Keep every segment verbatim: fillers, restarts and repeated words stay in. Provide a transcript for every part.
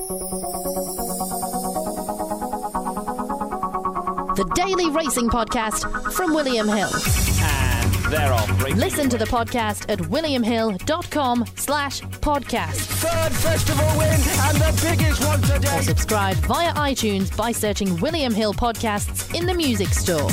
The Daily Racing Podcast from William Hill. And they're off. Listen to the podcast at williamhill.com slash podcast. Third festival win and the biggest one today. Or subscribe via iTunes by searching William Hill Podcasts in the music store.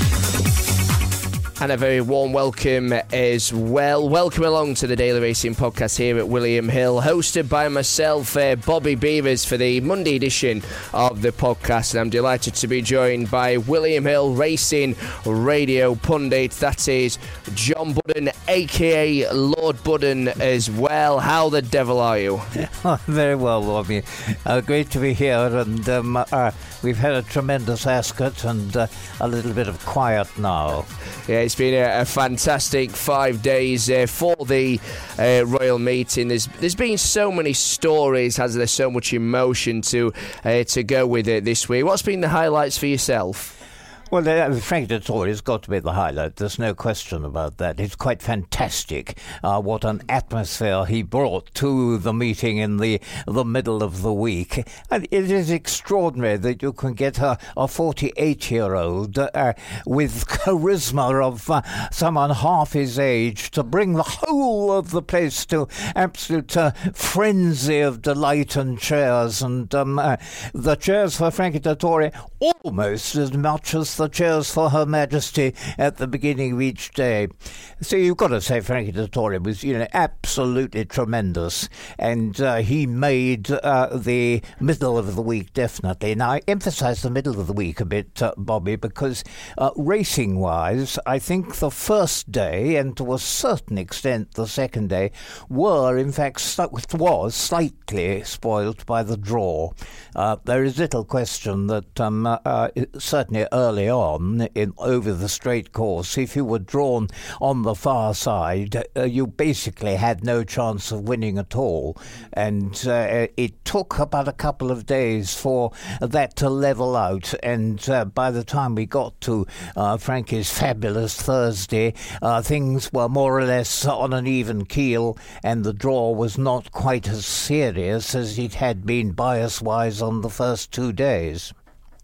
And a very warm welcome as well. Welcome along to the Daily Racing Podcast here at William Hill, hosted by myself, uh, Bobby Beavers, for the Monday edition of the podcast. And I'm delighted to be joined by William Hill Racing Radio pundit. That is John Budden, a k a. Lord Budden as well. How the devil are you? Oh, very well, Bobby. Uh, great to be here. And um, uh, we've had a tremendous Ascot and uh, a little bit of quiet now. Yeah, it's been a, a fantastic five days uh, for the uh, Royal Meeting. There's there's been so many stories, has there? So much emotion to uh, to go with it this week. What's been the highlights for yourself? Well, uh, Frank Dettori has got to be the highlight. There's no question about that. It's quite fantastic uh, what an atmosphere he brought to the meeting in the the middle of the week. And it is extraordinary that you can get a, a forty-eight-year-old uh, with charisma of uh, someone half his age to bring the whole of the place to absolute uh, frenzy of delight and cheers. And um, uh, the cheers for Frankie Dettori almost as much as the cheers for Her Majesty at the beginning of each day. So you've got to say Frankie Dettori was, you know, absolutely tremendous, and uh, he made uh, the middle of the week definitely. Now I emphasise the middle of the week a bit, uh, Bobby, because uh, racing-wise, I think the first day and to a certain extent the second day were, in fact, was slightly spoilt by the draw. Uh, there is little question that um, uh, certainly early on in over the straight course, if you were drawn on the far side, uh, you basically had no chance of winning at all. And uh, it took about a couple of days for that to level out. And uh, by the time we got to uh, Frankie's fabulous Thursday, uh, things were more or less on an even keel, and the draw was not quite as serious as it had been bias-wise on the first two days.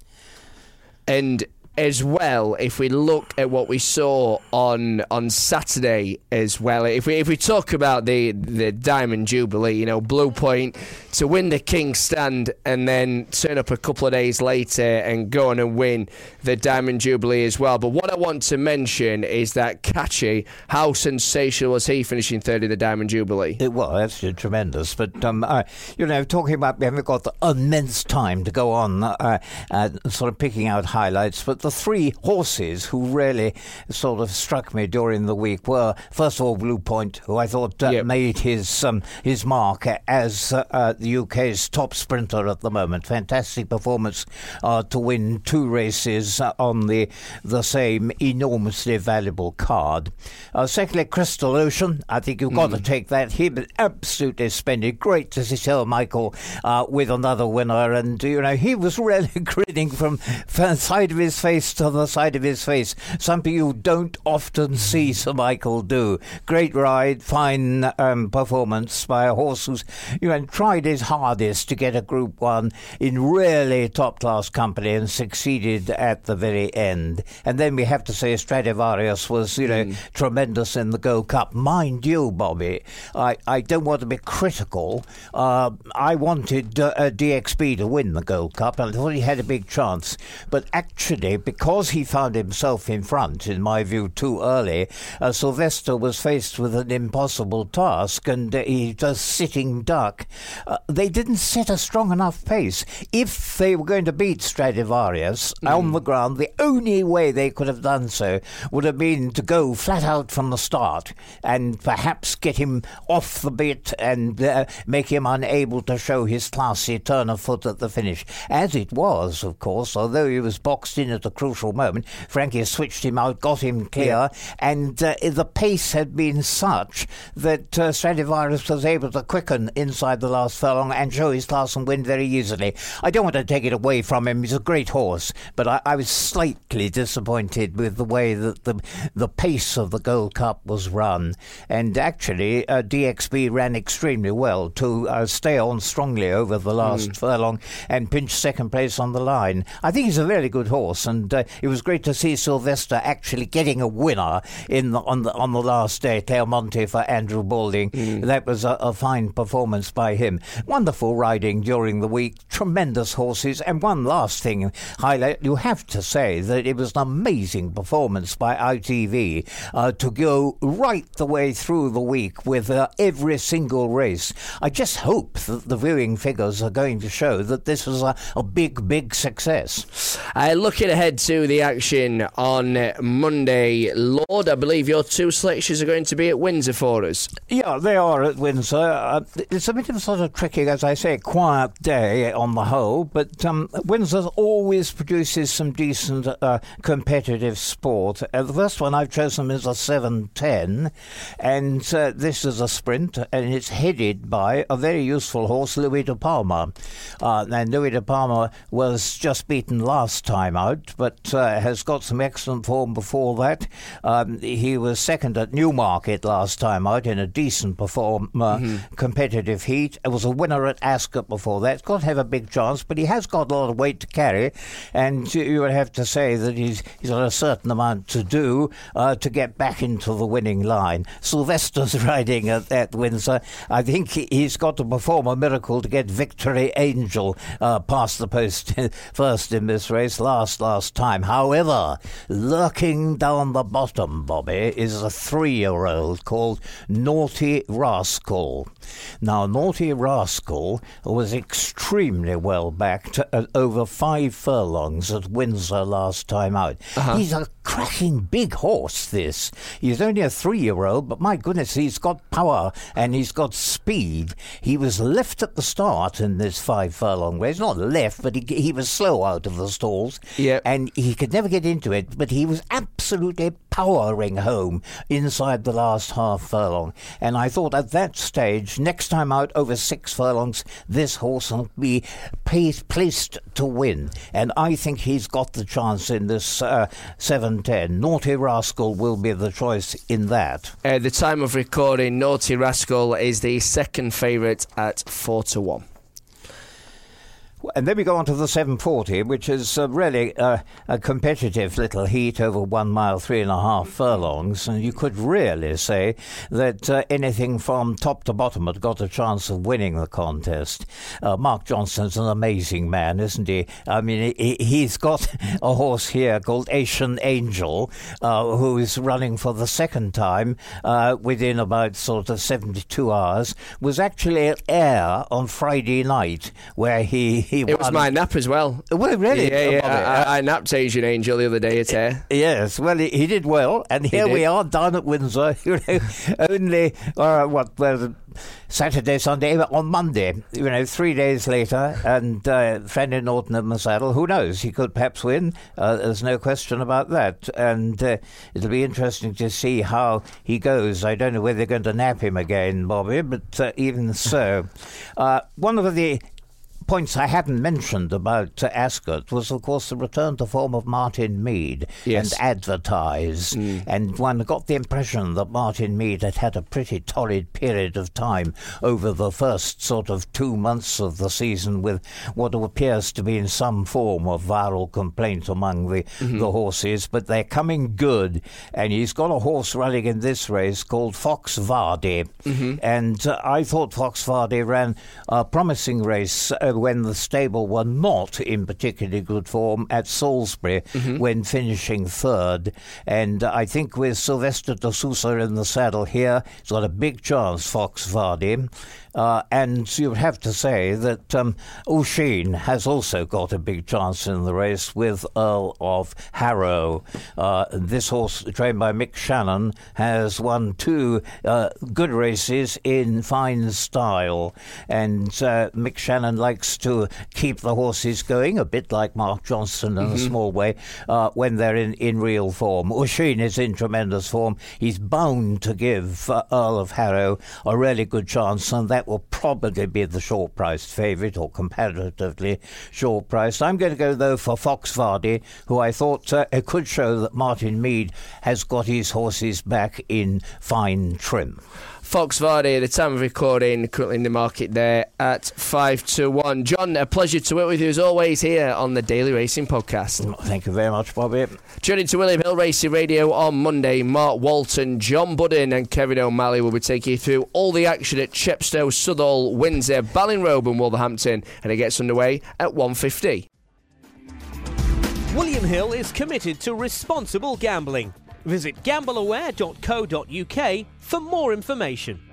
And as well, if we look at what we saw on on Saturday as well, if we if we talk about the the Diamond Jubilee, you know, Blue Point to win the King's Stand and then turn up a couple of days later and go on and win the Diamond Jubilee as well. But what I want to mention is that Kachi, how sensational was he finishing third in the Diamond Jubilee? It was absolutely tremendous. But, um, uh, you know, talking about, we haven't got the immense time to go on uh, uh, sort of picking out highlights, but the three horses who really sort of struck me during the week were, first of all, Blue Point, who I thought uh, yep. made his um, his mark as uh, uh, the U K's top sprinter at the moment. Fantastic performance uh, to win two races uh, on the the same enormously valuable card. Uh, secondly, Crystal Ocean. I think you've got mm. to take that. He was absolutely splendid. Great to see Sir Michael uh, with another winner, and you know he was really grinning from the side of his face to the side of his face, something you don't often see Sir Michael do. Great ride, fine um, performance by a horse who's you know tried his hardest to get a Group One in really top-class company and succeeded at the very end. And then we have to say Stradivarius was you know mm. tremendous in the Gold Cup. Mind you, Bobby, I, I don't want to be critical. Uh, I wanted uh, D X B to win the Gold Cup, and I thought he had a big chance. But actually, because he found himself in front, in my view, too early, uh, Sylvester was faced with an impossible task, and uh, he was sitting duck. Uh, they didn't set a strong enough pace. If they were going to beat Stradivarius mm. on the ground, the only way they could have done so would have been to go flat out from the start and perhaps get him off the bit and uh, make him unable to show his classy turn of foot at the finish. As it was, of of course, although he was boxed in at a crucial moment. Frankie switched him out, got him clear, yeah. and uh, the pace had been such that uh, Stradivarius was able to quicken inside the last furlong and show his class and win very easily. I don't want to take it away from him. He's a great horse, but I, I was slightly disappointed with the way that the the pace of the Gold Cup was run. And actually, uh, D X B ran extremely well to uh, stay on strongly over the last mm. furlong and pinch second place on the line. I think he's a very good horse, and uh, it was great to see Sylvester actually getting a winner in the, on the on the last day, Clermonte for Andrew Balding. Mm. That was a, a fine performance by him. Wonderful riding during the week, tremendous horses, and one last thing highlight, you have to say that it was an amazing performance by I T V uh, to go right the way through the week with uh, every single race. I just hope that the viewing figures are going to show that this was a, a big, big success. Uh, looking ahead to the action on Monday, Lord, I believe your two selections are going to be at Windsor for us. Yeah, they are at Windsor. Uh, it's a bit of a sort of tricky, as I say, quiet day on the whole, but um, Windsor always produces some decent uh, competitive sport. Uh, the first one I've chosen is a seven ten, and uh, this is a sprint, and it's headed by a very useful horse, Louis de Palma. Uh, and Louis de Palma was just beaten last time out, but uh, has got some excellent form before that. Um, he was second at Newmarket last time out in a decent perform uh, mm-hmm. competitive heat. It was a winner at Ascot before that. He's got to have a big chance, but he has got a lot of weight to carry, and you would have to say that he's, he's got a certain amount to do uh, to get back into the winning line. Sylvester's riding at, at Windsor. I think he's got to perform a miracle to get Victory Angel uh, past the post first in this race last last time. However, lurking down the bottom, Bobby, is a three-year-old called Naughty Rascal. Now, Naughty Rascal was extremely well backed at over five furlongs at Windsor last time out. Uh-huh. He's a cracking big horse, this. He's only a three-year-old, but my goodness, he's got power and he's got speed. He was left at the start in this five-furlong race. Not left, but he, he was slow out of the stalls. Yep. And he could never get into it, but he was absolutely powering home inside the last half furlong. And I thought at that stage, next time out over six furlongs, this horse will be placed to win. And I think he's got the chance in this uh, seven ten. Naughty Rascal will be the choice in that. At the time of recording, Naughty Rascal is the second favourite at four to one. And then we go on to the seven forty, which is uh, really uh, a competitive little heat over one mile, three and a half furlongs. And you could really say that uh, anything from top to bottom had got a chance of winning the contest. Uh, Mark Johnston's an amazing man, isn't he? I mean, he, he's got a horse here called Asian Angel, uh, who is running for the second time uh, within about sort of seventy-two hours, was actually at Ayr on Friday night, where he He it was my nap as well. Well, really? Yeah, yeah. I, I napped Asian Angel the other day at Ayr. Yes, well, he, he did well, and here we are down at Windsor. You know, only uh, what well, Saturday, Sunday, on Monday. You know, three days later, and uh, Franny Norton in the saddle. Who knows? He could perhaps win. Uh, there's no question about that. And uh, it'll be interesting to see how he goes. I don't know whether they're going to nap him again, Bobby, but uh, even so, uh, one of the points I hadn't mentioned about uh, Ascot was, of course, the return to form of Martin Mead yes. and Advertise. Mm. And one got the impression that Martin Mead had had a pretty torrid period of time over the first sort of two months of the season with what appears to be in some form of viral complaint among the, mm-hmm. the horses. But they're coming good. And he's got a horse running in this race called Fox Vardy. Mm-hmm. And uh, I thought Fox Vardy ran a promising race uh, when the stable were not in particularly good form at Salisbury mm-hmm. when finishing third. And I think with Sylvester de Sousa in the saddle here, he's got a big chance, Fox Vardy. Uh, and you would have to say that um, Oisin has also got a big chance in the race with Earl of Harrow. Uh, this horse, trained by Mick Shannon, has won two uh, good races in fine style. And uh, Mick Shannon likes to keep the horses going, a bit like Mark Johnston in mm-hmm. a small way, uh, when they're in, in real form. Oisin is in tremendous form. He's bound to give uh, Earl of Harrow a really good chance, and that will probably be the short-priced favourite, or comparatively short-priced. I'm going to go, though, for Fox Vardy, who I thought uh, it could show that Martin Mead has got his horses back in fine trim. Fox Vardy, at the time of recording, currently in the market there at five to one. John, a pleasure to work with you as always here on the Daily Racing Podcast. Thank you very much, Bobby. Tuning to William Hill Racing Radio on Monday. Mark Walton, John Budden and Kevin O'Malley will be taking you through all the action at Chepstow, Southall, Windsor, Ballinrobe and Wolverhampton, and it gets underway at one fifty. William Hill is committed to responsible gambling. Visit gamble aware dot co dot uk for more information.